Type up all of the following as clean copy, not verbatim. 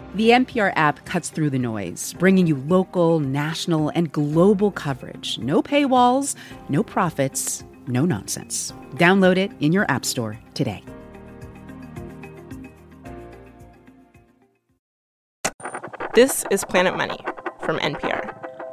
The NPR app cuts through the noise, bringing you local, national, and global coverage. No paywalls, no profits, no nonsense. Download it in your app store today. This is Planet Money from NPR.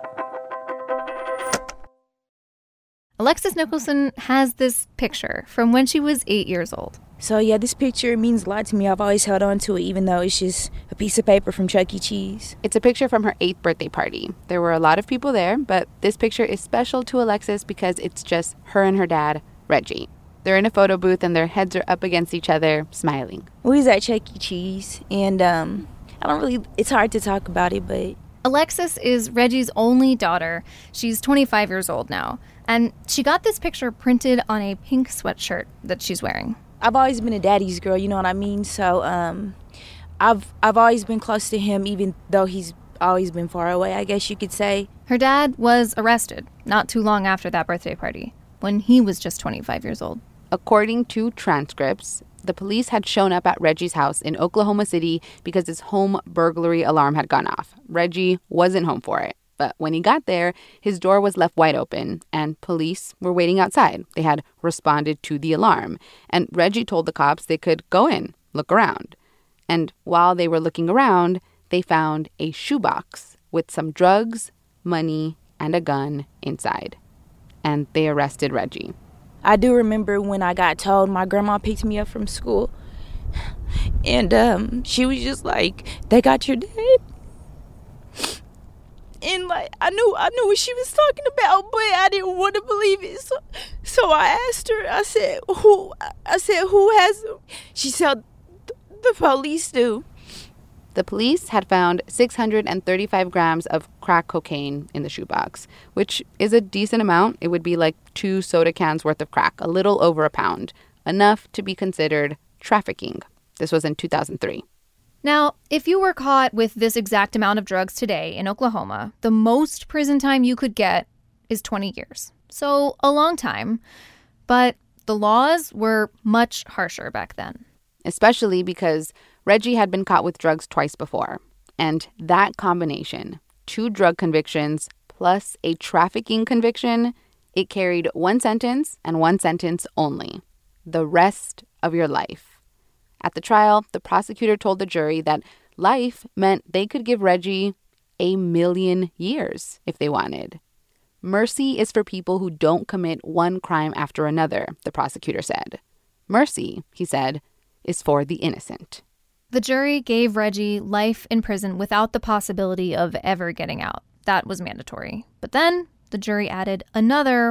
Alexis Nicholson has this picture from when she was 8 years old. So, yeah, this picture means a lot to me. I've always held on to it, even though it's just a piece of paper from Chuck E. Cheese. It's a picture from her 8th birthday party. There were a lot of people there, but this picture is special to Alexis because it's just her and her dad, Reggie. They're in a photo booth and their heads are up against each other, smiling. We was at Chuck E. Cheese, and it's hard to talk about it, but... Alexis is Reggie's only daughter. She's 25 years old now, and she got this picture printed on a pink sweatshirt that she's wearing. I've always been a daddy's girl, you know what I mean? So I've always been close to him, even though he's always been far away, I guess you could say. Her dad was arrested not too long after that birthday party, when he was just 25 years old. According to transcripts, the police had shown up at Reggie's house in Oklahoma City because his home burglary alarm had gone off. Reggie wasn't home for it. But when he got there, his door was left wide open, and police were waiting outside. They had responded to the alarm. And Reggie told the cops they could go in, look around. And while they were looking around, they found a shoebox with some drugs, money, and a gun inside. And they arrested Reggie. I do remember when I got told, my grandma picked me up from school. And she was just like, they got your dad. And I knew what she was talking about, but I didn't want to believe it. So I asked her. I said, who has him? She said, the police do. The police had found 635 grams of crack cocaine in the shoebox, which is a decent amount. It would be like 2 soda cans worth of crack, a little over a pound, enough to be considered trafficking. This was in 2003. Now, if you were caught with this exact amount of drugs today in Oklahoma, the most prison time you could get is 20 years. So a long time. But the laws were much harsher back then. Especially because Reggie had been caught with drugs twice before. And that combination, 2 drug convictions plus a trafficking conviction, it carried 1 sentence and 1 sentence only. The rest of your life. At the trial, the prosecutor told the jury that life meant they could give Reggie 1,000,000 years if they wanted. Mercy is for people who don't commit one crime after another, the prosecutor said. Mercy, he said, is for the innocent. The jury gave Reggie life in prison without the possibility of ever getting out. That was mandatory. But then the jury added another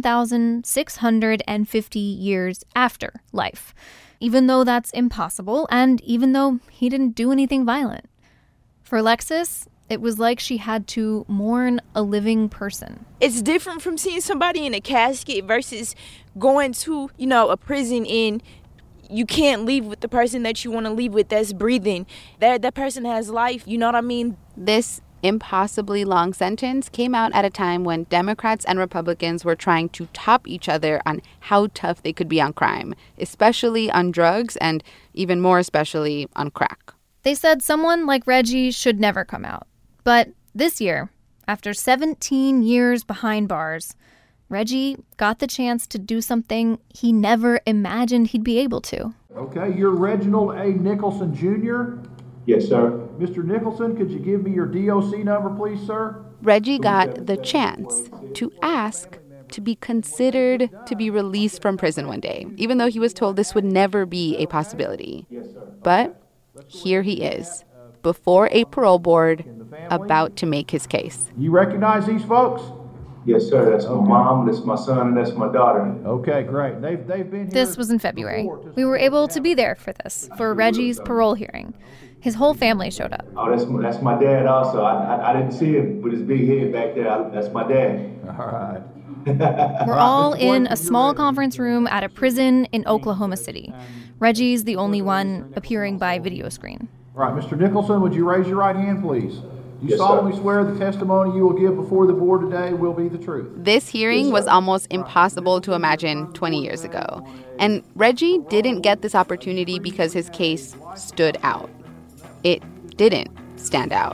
1,650 years after life, even though that's impossible and even though he didn't do anything violent. For Alexis, it was like she had to mourn a living person. It's different from seeing somebody in a casket versus going to, a prison and you can't leave with the person that you want to leave with that's breathing. That person has life, you know what I mean? This impossibly long sentence came out at a time when Democrats and Republicans were trying to top each other on how tough they could be on crime, especially on drugs and even more especially on crack. They said someone like Reggie should never come out. But this year, after 17 years behind bars, Reggie got the chance to do something he never imagined he'd be able to. Okay, you're Reginald A. Nicholson, Jr.? Yes, sir. Mr. Nicholson, could you give me your DOC number, please, sir? Reggie got the chance to ask to be considered to be released from prison one day, even though he was told this would never be a possibility. But here he is, before a parole board, about to make his case. You recognize these folks? Yes, sir. That's my mom, that's my son, and that's my daughter. Okay, great. They've been here. This was in February. We were able to be there for this, for Reggie's parole hearing. His whole family showed up. Oh, that's my dad also. I didn't see him with his big head back there. That's my dad. All right. We're all in a small conference room at a prison in Oklahoma City. Reggie's the only one appearing by video screen. All right, Mr. Nicholson, would you raise your right hand, please? Do you Yes, solemnly sir. swear the testimony you will give before the board today will be the truth? This hearing was almost impossible to imagine 20 years ago. And Reggie didn't get this opportunity because his case stood out. It didn't stand out.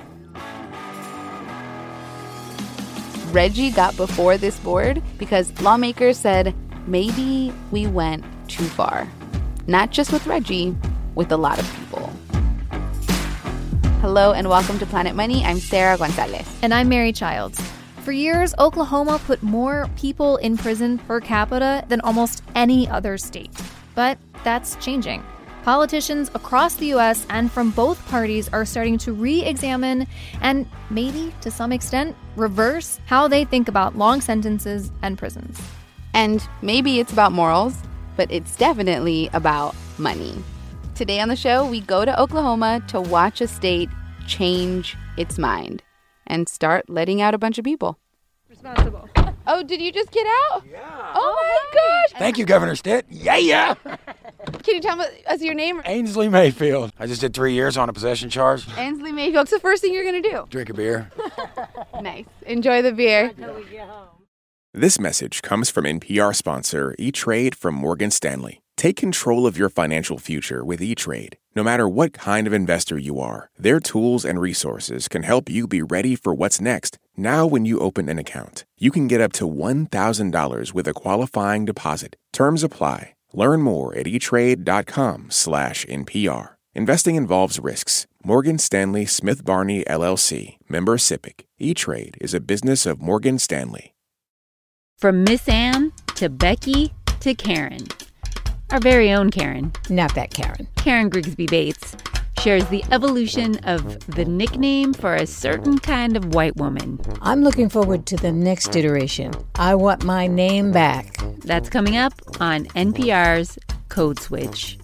Reggie got before this board because lawmakers said maybe we went too far. Not just with Reggie, with a lot of people. Hello and welcome to Planet Money. I'm Sarah Gonzalez. And I'm Mary Childs. For years, Oklahoma put more people in prison per capita than almost any other state. But that's changing. Politicians across the U.S. and from both parties are starting to re-examine and maybe, to some extent, reverse how they think about long sentences and prisons. And maybe it's about morals, but it's definitely about money. Today on the show, we go to Oklahoma to watch a state change its mind and start letting out a bunch of people. Responsible. Oh, did you just get out? Yeah. Oh my gosh. Thank you, Governor Stitt. Yeah. Can you tell us your name? Ainsley Mayfield. I just did 3 years on a possession charge. Ainsley Mayfield. What's the first thing you're going to do? Drink a beer. Nice. Enjoy the beer. This message comes from NPR sponsor E-Trade from Morgan Stanley. Take control of your financial future with E-Trade. No matter what kind of investor you are, their tools and resources can help you be ready for what's next. Now when you open an account, you can get up to $1,000 with a qualifying deposit. Terms apply. Learn more at etrade.com/NPR. Investing involves risks. Morgan Stanley Smith Barney, LLC. Member SIPC. E-Trade is a business of Morgan Stanley. From Miss Ann to Becky to Karen. Our very own Karen. Not that Karen. Karen Grigsby Bates shares the evolution of the nickname for a certain kind of white woman. I'm looking forward to the next iteration. I want my name back. That's coming up on NPR's Code Switch.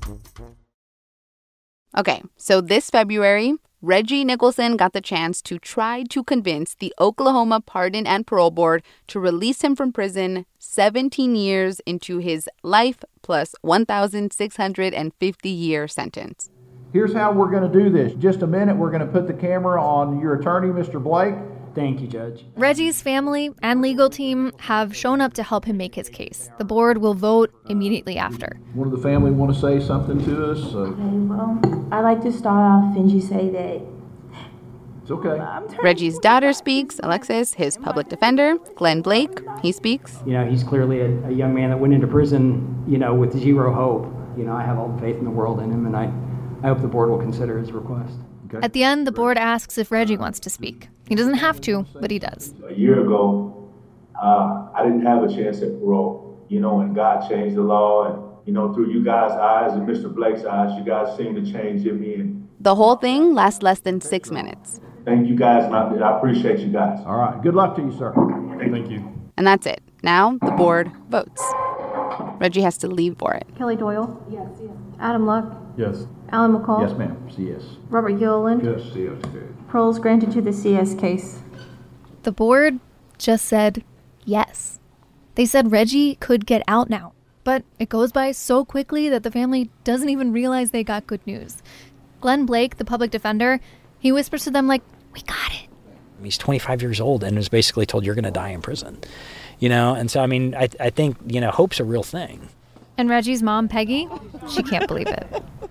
Okay, so this February, Reggie Nicholson got the chance to try to convince the Oklahoma Pardon and Parole Board to release him from prison 17 years into his life plus 1,650-year sentence. Here's how we're going to do this. Just a minute, we're going to put the camera on your attorney, Mr. Blake. Thank you, Judge. Reggie's family and legal team have shown up to help him make his case. The board will vote immediately after. One of the family want to say something to us? Okay, well, I'd like to start off and just say that it's okay. Reggie's daughter speaks, Alexis, his public defender. Glenn Blake, he speaks. You know, he's clearly a young man that went into prison, with zero hope. I have all the faith in the world in him, and I hope the board will consider his request. Okay. At the end, the board asks if Reggie wants to speak. He doesn't have to, but he does. A year ago, I didn't have a chance at parole, and God changed the law. And, through you guys' eyes and Mr. Blake's eyes, you guys seem to change in me. And the whole thing lasts less than 6 minutes. Thank you guys. I appreciate you guys. All right. Good luck to you, sir. Thank you. And that's it. Now the board votes. Reggie has to leave for it. Kelly Doyle. Yes. Adam Luck. Yes. Alan McCall. Yes, ma'am. Yes. Robert Gilliland. Yes, yes. Parole's granted to the CS case. The board just said yes. They said Reggie could get out now. But it goes by so quickly that the family doesn't even realize they got good news. Glenn Blake, the public defender, he whispers to them like, we got it. He's 25 years old and was basically told you're going to die in prison. And so, I think, hope's a real thing. And Reggie's mom, Peggy, she can't believe it.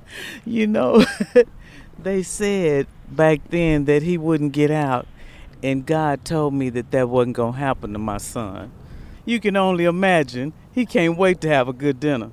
They said back then that he wouldn't get out, and God told me that wasn't going to happen to my son. You can only imagine, he can't wait to have a good dinner.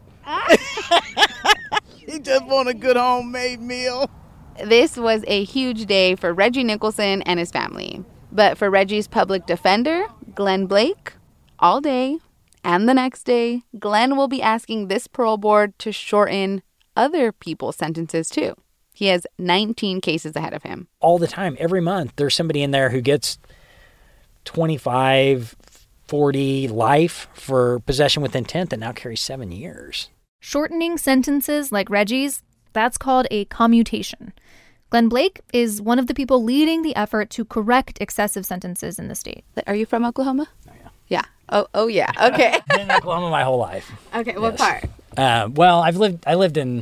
He just want a good homemade meal. This was a huge day for Reggie Nicholson and his family. But for Reggie's public defender, Glenn Blake, all day and the next day, Glenn will be asking this parole board to shorten other people's sentences too. He has 19 cases ahead of him. All the time, every month, there's somebody in there who gets 25, 40 life for possession with intent that now carries 7 years. Shortening sentences like Reggie's, that's called a commutation. Glenn Blake is one of the people leading the effort to correct excessive sentences in the state. Are you from Oklahoma? Oh, yeah. Yeah. Oh, yeah. Okay. I've been in Oklahoma my whole life. Okay, what part? Well, I lived in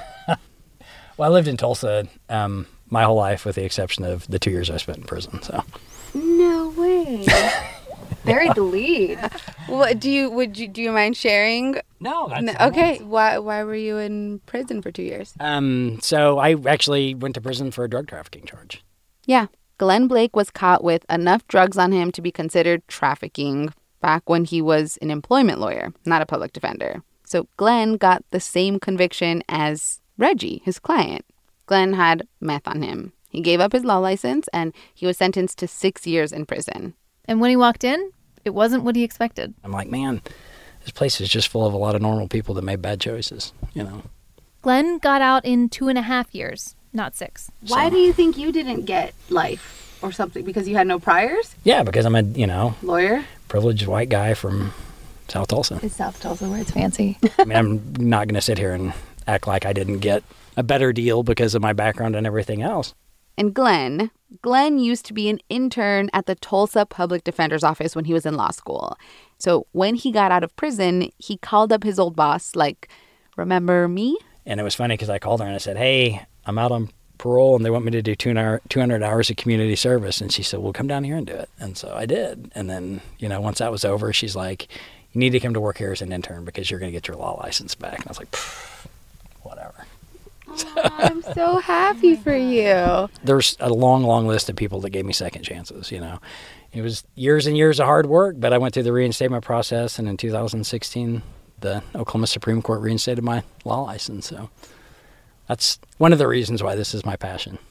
Tulsa my whole life, with the exception of the 2 years I spent in prison. So. No way. Buried the lead. What do you mind sharing? No, that's okay. Why were you in prison for 2 years? So I actually went to prison for a drug trafficking charge. Yeah. Glenn Blake was caught with enough drugs on him to be considered trafficking back when he was an employment lawyer, not a public defender. So Glenn got the same conviction as Reggie, his client. Glenn had meth on him. He gave up his law license, and he was sentenced to 6 years in prison. And when he walked in, it wasn't what he expected. I'm like, man, this place is just full of a lot of normal people that made bad choices, you know. Glenn got out in 2.5 years, not 6. Why do you think you didn't get life or something? Because you had no priors? Yeah, because I'm a, lawyer? Privileged white guy from South Tulsa. Is South Tulsa where it's fancy? I mean, I'm not going to sit here and act like I didn't get a better deal because of my background and everything else. And Glenn used to be an intern at the Tulsa Public Defender's Office when he was in law school. So when he got out of prison, he called up his old boss, like, remember me? And it was funny because I called her and I said, hey, I'm out on parole and they want me to do 200 hours of community service. And she said, well, come down here and do it. And so I did. And then, once that was over, she's like, you need to come to work here as an intern because you're going to get your law license back. And I was like, whatever. Oh, I'm so happy for you. There's a long, long list of people that gave me second chances, It was years and years of hard work, but I went through the reinstatement process, and in 2016, the Oklahoma Supreme Court reinstated my law license. So that's one of the reasons why this is my passion.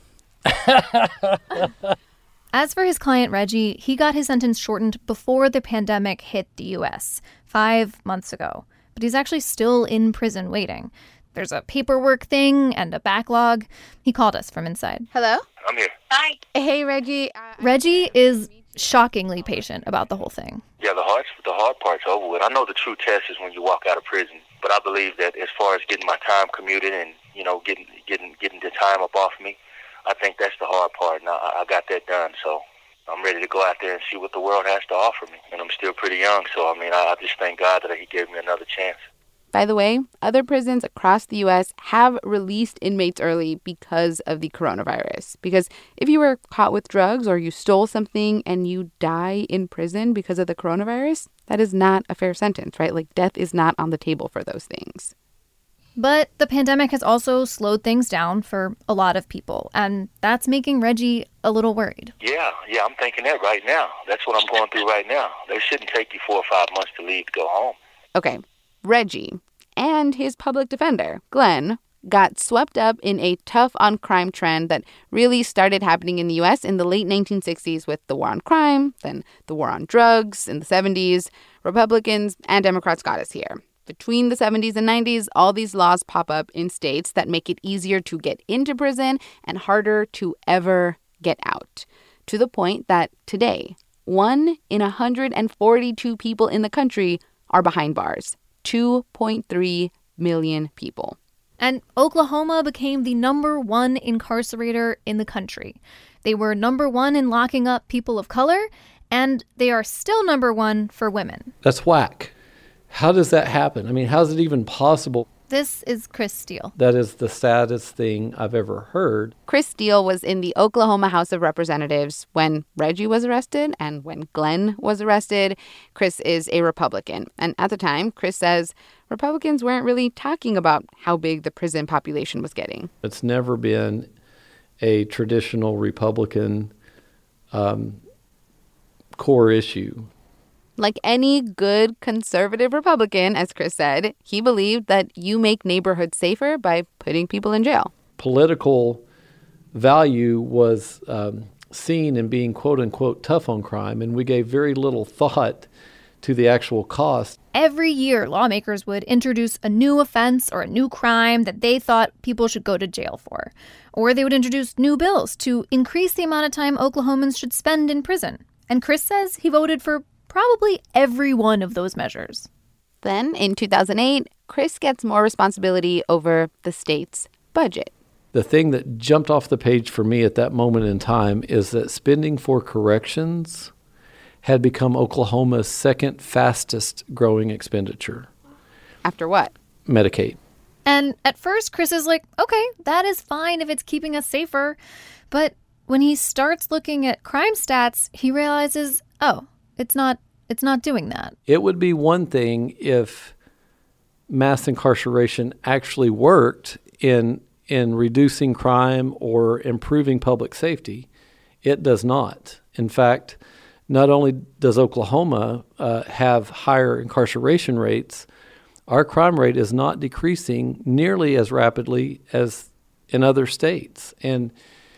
As for his client, Reggie, he got his sentence shortened before the pandemic hit the U.S. 5 months ago. But he's actually still in prison waiting. There's a paperwork thing and a backlog. He called us from inside. Hello? I'm here. Hi. Hey, Reggie. Reggie is shockingly patient about the whole thing. Yeah, the hard part's over with. I know the true test is when you walk out of prison. But I believe that as far as getting my time commuted and, getting the time up off me, I think that's the hard part. And I got that done. So I'm ready to go out there and see what the world has to offer me. And I'm still pretty young. So, I just thank God that he gave me another chance. By the way, other prisons across the U.S. have released inmates early because of the coronavirus. Because if you were caught with drugs or you stole something and you die in prison because of the coronavirus, that is not a fair sentence, right? Like, death is not on the table for those things. But the pandemic has also slowed things down for a lot of people, and that's making Reggie a little worried. Yeah, I'm thinking that right now. That's what I'm going through right now. They shouldn't take you 4 or 5 months to leave to go home. Okay. Reggie and his public defender, Glenn, got swept up in a tough-on-crime trend that really started happening in the U.S. in the late 1960s with the war on crime, then the war on drugs in the 70s. Republicans and Democrats got us here. Between the 70s and 90s, all these laws pop up in states that make it easier to get into prison and harder to ever get out. To the point that today, 1 in 142 people in the country are behind bars. 2.3 million people. And Oklahoma became the number 1 incarcerator in the country. They were number 1 in locking up people of color, and they are still number 1 for women. That's whack. How does that happen? How is it even possible? This is Chris Steele. That is the saddest thing I've ever heard. Chris Steele was in the Oklahoma House of Representatives when Reggie was arrested and when Glenn was arrested. Chris is a Republican. And at the time, Chris says Republicans weren't really talking about how big the prison population was getting. It's never been a traditional Republican core issue. Like any good conservative Republican, as Chris said, he believed that you make neighborhoods safer by putting people in jail. Political value was seen in being, quote unquote, tough on crime, and we gave very little thought to the actual cost. Every year, lawmakers would introduce a new offense or a new crime that they thought people should go to jail for. Or they would introduce new bills to increase the amount of time Oklahomans should spend in prison. And Chris says he voted for probably every one of those measures. Then, in 2008, Chris gets more responsibility over the state's budget. The thing that jumped off the page for me at that moment in time is that spending for corrections had become Oklahoma's second fastest growing expenditure. After what? Medicaid. And at first, Chris is like, okay, that is fine if it's keeping us safer. But when he starts looking at crime stats, he realizes, oh, it's not it's not doing that. It would be one thing if mass incarceration actually worked in reducing crime or improving public safety. It does not. In fact, not only does Oklahoma have higher incarceration rates, our crime rate is not decreasing nearly as rapidly as in other states. And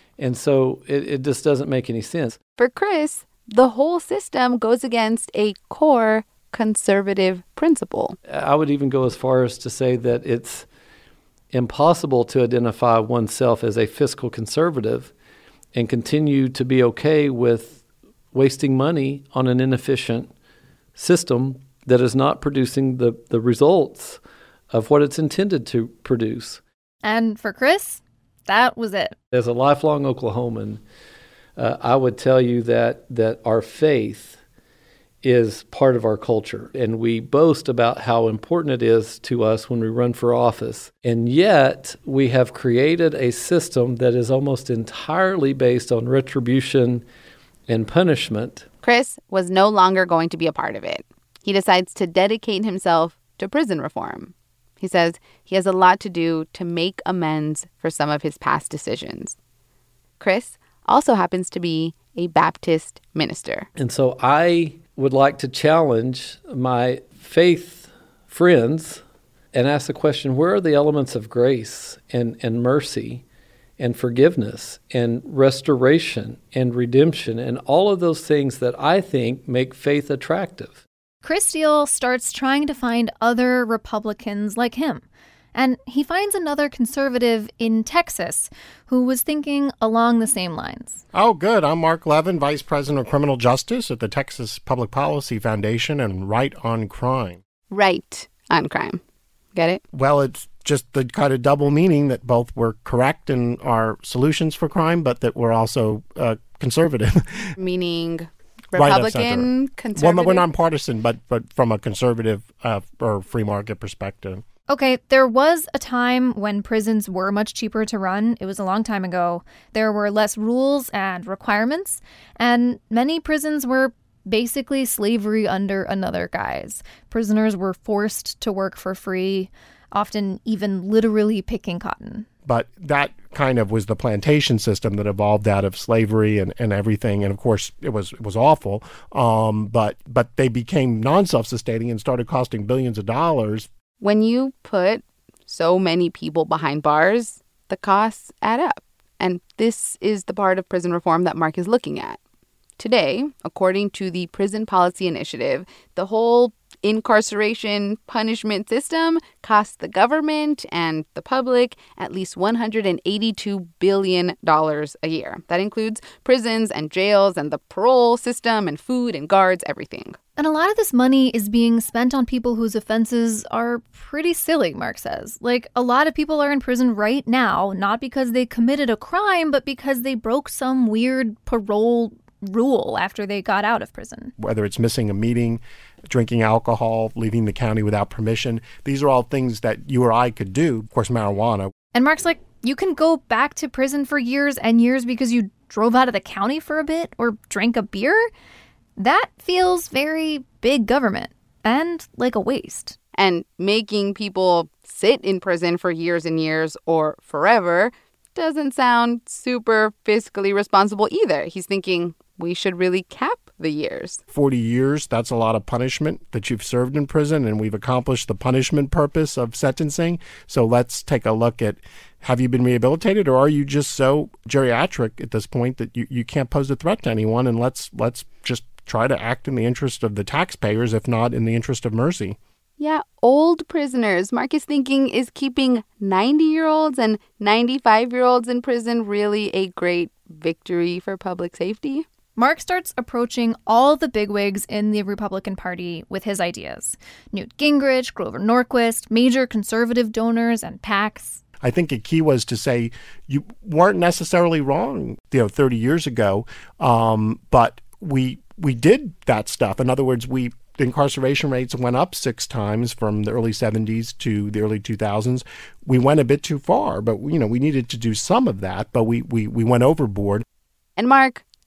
so it just doesn't make any sense. For Chris, the whole system goes against a core conservative principle. I would even go as far as to say that it's impossible to identify oneself as a fiscal conservative and continue to be okay with wasting money on an inefficient system that is not producing the results of what it's intended to produce. And for Chris, that was it. As a lifelong Oklahoman, I would tell you that our faith is part of our culture, and we boast about how important it is to us when we run for office. And yet, we have created a system that is almost entirely based on retribution and punishment. Chris was no longer going to be a part of it. He decides to dedicate himself to prison reform. He says he has a lot to do to make amends for some of his past decisions. Chris also happens to be a Baptist minister. And so I would like to challenge my faith friends and ask the question, where are the elements of grace and mercy and forgiveness and restoration and redemption and all of those things that I think make faith attractive? Chris Steele starts trying to find other Republicans like him. And he finds another conservative in Texas who was thinking along the same lines. Oh, good. I'm Mark Levin, Vice President of Criminal Justice at the Texas Public Policy Foundation and Right on Crime. Right on crime. Get it? Well, it's just the kind of double meaning that both were correct in our solutions for crime, but that we're also conservative. Meaning Republican, right, conservative? Well, we're nonpartisan, but from a conservative or free market perspective. Okay, there was a time when prisons were much cheaper to run. It was a long time ago. There were less rules and requirements, and many prisons were basically slavery under another guise. Prisoners were forced to work for free, often even literally picking cotton. But that kind of was the plantation system that evolved out of slavery and everything. And of course, it was awful. But they became non-self-sustaining and started costing billions of dollars. When you put so many people behind bars, the costs add up. And this is the part of prison reform that Mark is looking at. Today, according to the Prison Policy Initiative, the whole incarceration punishment system costs the government and the public at least $182 billion a year. That includes prisons and jails and the parole system and food and guards, everything. And a lot of this money is being spent on people whose offenses are pretty silly, Mark says. Like, a lot of people are in prison right now, not because they committed a crime, but because they broke some weird parole rule after they got out of prison. Whether it's missing a meeting, drinking alcohol, leaving the county without permission, these are all things that you or I could do. Of course, marijuana. And Mark's like, you can go back to prison for years and years because you drove out of the county for a bit or drank a beer? That feels very big government and like a waste. And making people sit in prison for years and years or forever doesn't sound super fiscally responsible either. He's thinking we should really cap the years. 40 years, that's a lot of punishment that you've served in prison, and we've accomplished the punishment purpose of sentencing. So let's take a look at, have you been rehabilitated, or are you just so geriatric at this point that you can't pose a threat to anyone? And let's just try to act in the interest of the taxpayers, if not in the interest of mercy. Yeah, old prisoners. Mark is thinking, is keeping 90-year-olds and 95-year-olds in prison really a great victory for public safety? Mark starts approaching all the bigwigs in the Republican Party with his ideas. Newt Gingrich, Grover Norquist, major conservative donors and PACs. I think a key was to say you weren't necessarily wrong, 30 years ago, but we did that stuff. In other words, the incarceration rates went up 6 times from the early 70s to the early 2000s. We went a bit too far, but we needed to do some of that, but we went overboard. And Mark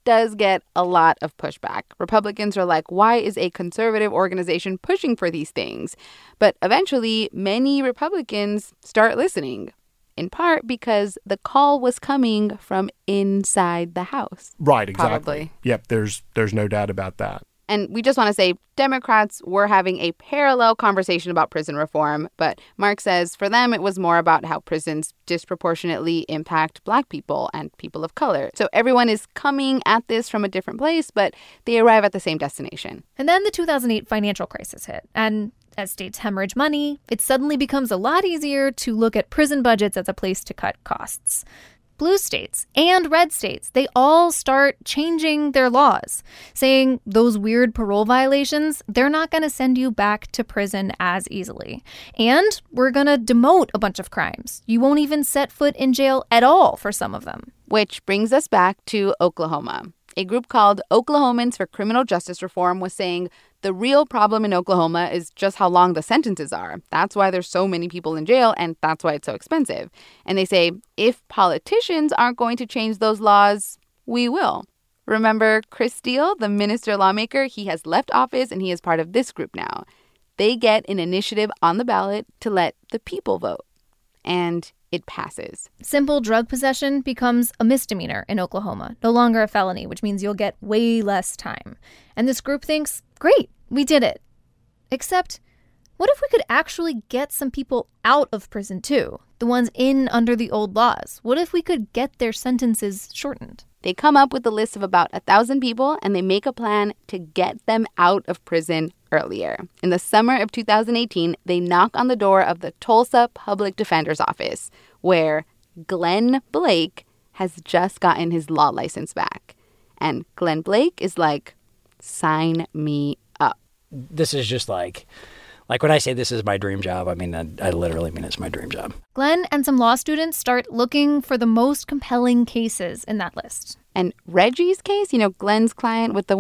does get a lot of pushback. Republicans are like, why is a conservative organization pushing for these things? But eventually, many Republicans start listening, in part because the call was coming from inside the House. Right, exactly. Probably. Yep, there's no doubt about that. And we just want to say Democrats were having a parallel conversation about prison reform, but Mark says for them it was more about how prisons disproportionately impact Black people and people of color. So everyone is coming at this from a different place, but they arrive at the same destination. And then the 2008 financial crisis hit, and as states hemorrhage money, it suddenly becomes a lot easier to look at prison budgets as a place to cut costs. Blue states and red states, they all start changing their laws, saying those weird parole violations, they're not going to send you back to prison as easily. And we're going to demote a bunch of crimes. You won't even set foot in jail at all for some of them. Which brings us back to Oklahoma. A group called Oklahomans for Criminal Justice Reform was saying the real problem in Oklahoma is just how long the sentences are. That's why there's so many people in jail, and that's why it's so expensive. And they say if politicians aren't going to change those laws, we will. Remember Chris Steele, the minister lawmaker? He has left office, and he is part of this group now. They get an initiative on the ballot to let the people vote. And it passes. Simple drug possession becomes a misdemeanor in Oklahoma, no longer a felony, which means you'll get way less time. And this group thinks, great, we did it. Except, what if we could actually get some people out of prison too? The ones in under the old laws. What if we could get their sentences shortened? They come up with a list of about 1,000 people, and they make a plan to get them out of prison earlier. In the summer of 2018, they knock on the door of the Tulsa Public Defender's Office, where Glenn Blake has just gotten his law license back. And Glenn Blake is like, sign me up. This is just like when I say this is my dream job, I mean, I literally mean it's my dream job. Glenn and some law students start looking for the most compelling cases in that list. And Reggie's case, Glenn's client with the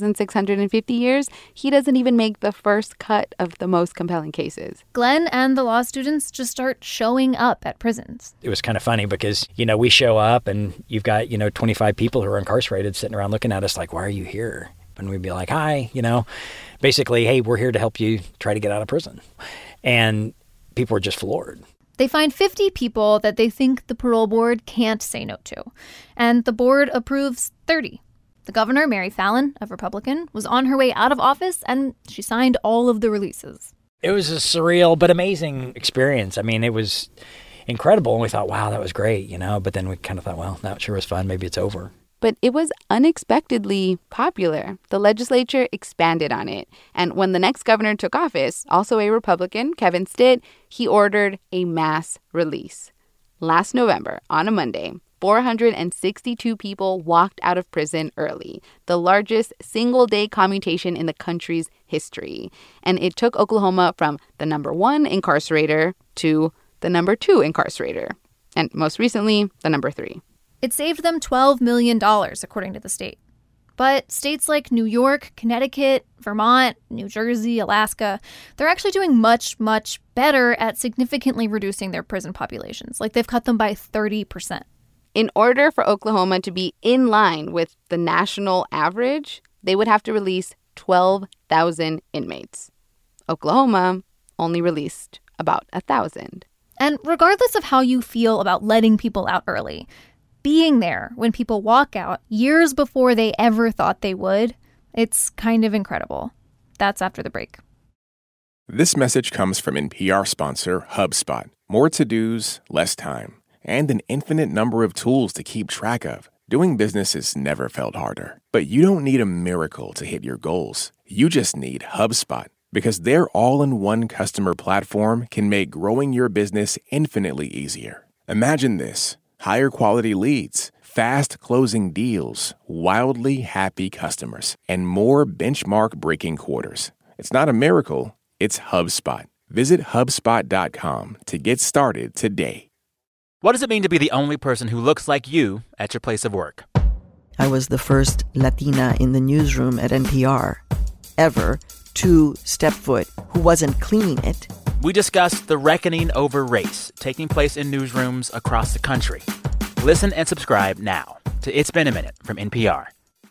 1,650 years, he doesn't even make the first cut of the most compelling cases. Glenn and the law students just start showing up at prisons. It was kind of funny because, we show up and you've got, 25 people who are incarcerated sitting around looking at us like, why are you here? And we'd be like, hi, basically, hey, we're here to help you try to get out of prison. And people were just floored. They find 50 people that they think the parole board can't say no to. And the board approves 30. The governor, Mary Fallin, a Republican, was on her way out of office, and she signed all of the releases. It was a surreal but amazing experience. I mean, it was incredible. And we thought, wow, that was great, But then we kind of thought, well, that sure was fun. Maybe it's over. But it was unexpectedly popular. The legislature expanded on it. And when the next governor took office, also a Republican, Kevin Stitt, he ordered a mass release. Last November, on a Monday, 462 people walked out of prison early, the largest single-day commutation in the country's history. And it took Oklahoma from the number 1 incarcerator to the number 2 incarcerator. And most recently, the number 3. It saved them $12 million, according to the state. But states like New York, Connecticut, Vermont, New Jersey, Alaska, they're actually doing much, much better at significantly reducing their prison populations. Like they've cut them by 30%. In order for Oklahoma to be in line with the national average, they would have to release 12,000 inmates. Oklahoma only released about 1,000. And regardless of how you feel about letting people out early, being there when people walk out years before they ever thought they would, it's kind of incredible. That's after the break. This message comes from NPR sponsor HubSpot. More to-dos, less time, and an infinite number of tools to keep track of. Doing business has never felt harder. But you don't need a miracle to hit your goals. You just need HubSpot, because their all-in-one customer platform can make growing your business infinitely easier. Imagine this. Higher quality leads, fast closing deals, wildly happy customers, and more benchmark-breaking quarters. It's not a miracle, it's HubSpot. Visit HubSpot.com to get started today. What does it mean to be the only person who looks like you at your place of work? I was the first Latina in the newsroom at NPR, ever, to step foot, who wasn't cleaning it. We discussed the reckoning over race taking place in newsrooms across the country. Listen and subscribe now to It's Been a Minute from NPR.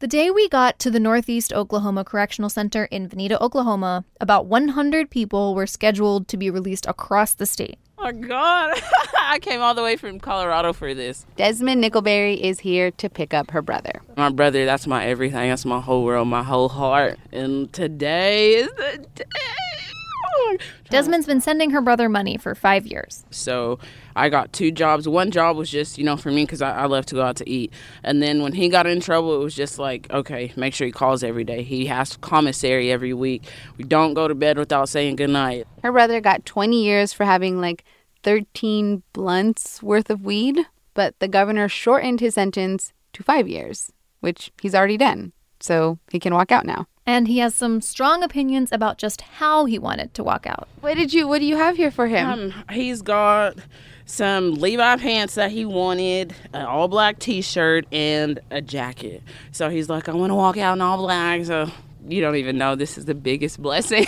The day we got to the Northeast Oklahoma Correctional Center in Veneta, Oklahoma, about 100 people were scheduled to be released across the state. Oh, my God. I came all the way from Colorado for this. Desmond Nickelberry is here to pick up her brother. My brother, that's my everything. That's my whole world, my whole heart. And today is the day. Desmond's been sending her brother money for 5 years. So I got 2 jobs. One job was just, for me because I love to go out to eat. And then when he got in trouble, it was just like, okay, make sure he calls every day. He has commissary every week. We don't go to bed without saying goodnight. Her brother got 20 years for having 13 blunts worth of weed, but the governor shortened his sentence to 5 years, which he's already done. So he can walk out now. And he has some strong opinions about just how he wanted to walk out. What do you have here for him? He's got some Levi pants that he wanted, an all-black T-shirt, and a jacket. So he's like, I want to walk out in all black. So you don't even know, this is the biggest blessing.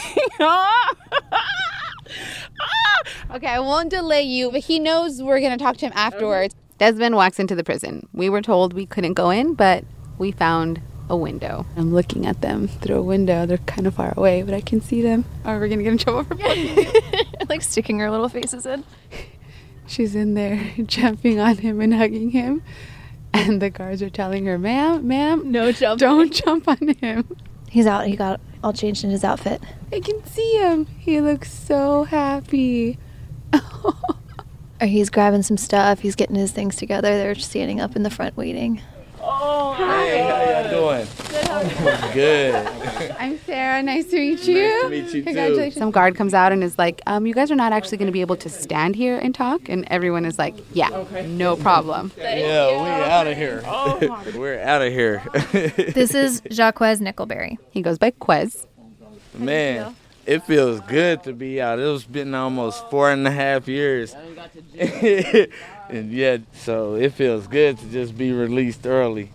Okay, I won't delay you, but he knows we're going to talk to him afterwards. Desmond walks into the prison. We were told we couldn't go in, but we found a window. I'm looking at them through a window. They're kind of far away, but I can see them. Are we going to get in trouble for pointing? Sticking her little faces in. She's in there jumping on him and hugging him. And the guards are telling her, ma'am, no jump. Don't jump on him. He's out. He got all changed in his outfit. I can see him. He looks so happy. He's grabbing some stuff. He's getting his things together. They're standing up in the front waiting. Oh, hey, how y'all doing? Good, how are you? Good. I'm Sarah. Nice to meet you. Nice to meet you, Congratulations. too. Some guard comes out and is like, you guys are not actually going to be able to stand here and talk. And everyone is like, yeah, no problem. Yeah, we're out of here. We're out of here. This is Jaquez Nickelberry. He goes by Quez. Man, it feels good to be out. It's been almost 4.5 years. And yeah, so it feels good to just be released early.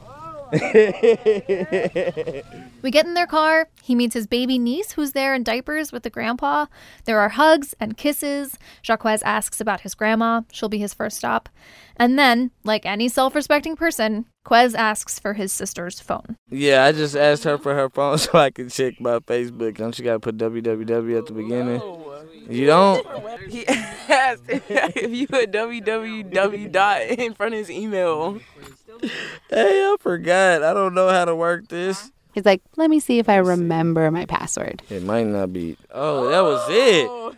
We get in their car. He meets his baby niece, who's there in diapers with the grandpa. There are hugs and kisses. Jaquez asks about his grandma. She'll be his first stop. And then, like any self-respecting person, Quez asks for his sister's phone. Yeah, I just asked her for her phone so I could check my Facebook. Don't you got to put www at the beginning? You don't? He asked if you put www dot in front of his email. Hey, I forgot. I don't know how to work this. He's like, let me see if I remember my password. It might not be. Oh, that was it.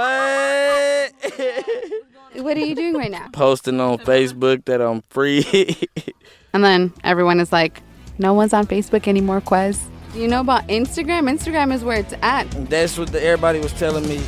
What? What are you doing right now? Posting on Facebook that I'm free. And then everyone is like, no one's on Facebook anymore, Quez. Do you know about Instagram? Instagram is where it's at. That's what everybody was telling me.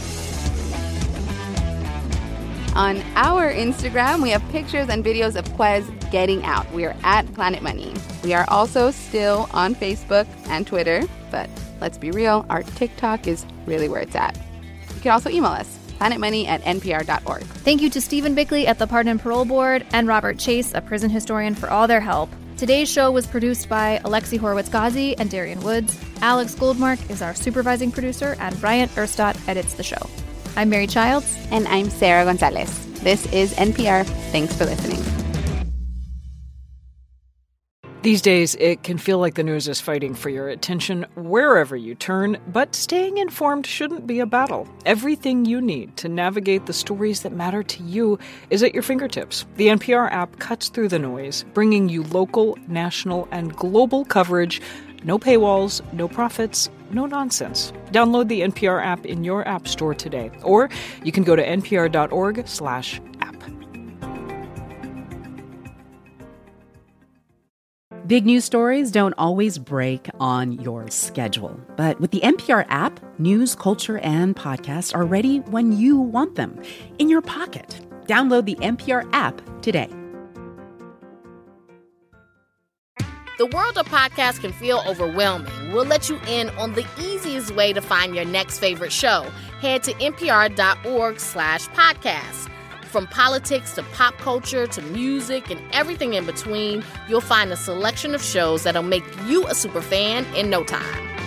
On our Instagram, we have pictures and videos of Quez getting out. We are at Planet Money. We are also still on Facebook and Twitter, but let's be real, our TikTok is really where it's at. You can also email us, planetmoney@npr.org. Thank you to Stephen Bickley at the Pardon and Parole Board and Robert Chase, a prison historian, for all their help. Today's show was produced by Alexi Horowitz-Ghazi and Darian Woods. Alex Goldmark is our supervising producer, and Bryant Erstadt edits the show. I'm Mary Childs. And I'm Sarah Gonzalez. This is NPR. Thanks for listening. These days, it can feel like the news is fighting for your attention wherever you turn, but staying informed shouldn't be a battle. Everything you need to navigate the stories that matter to you is at your fingertips. The NPR app cuts through the noise, bringing you local, national, and global coverage. No paywalls, no profits, no nonsense. Download the NPR app in your app store today, or you can go to npr.org/app. Big news stories don't always break on your schedule. But with the NPR app, news, culture, and podcasts are ready when you want them, in your pocket. Download the NPR app today. The world of podcasts can feel overwhelming. We'll let you in on the easiest way to find your next favorite show. Head to npr.org/podcast. From politics to pop culture to music and everything in between, you'll find a selection of shows that'll make you a super fan in no time.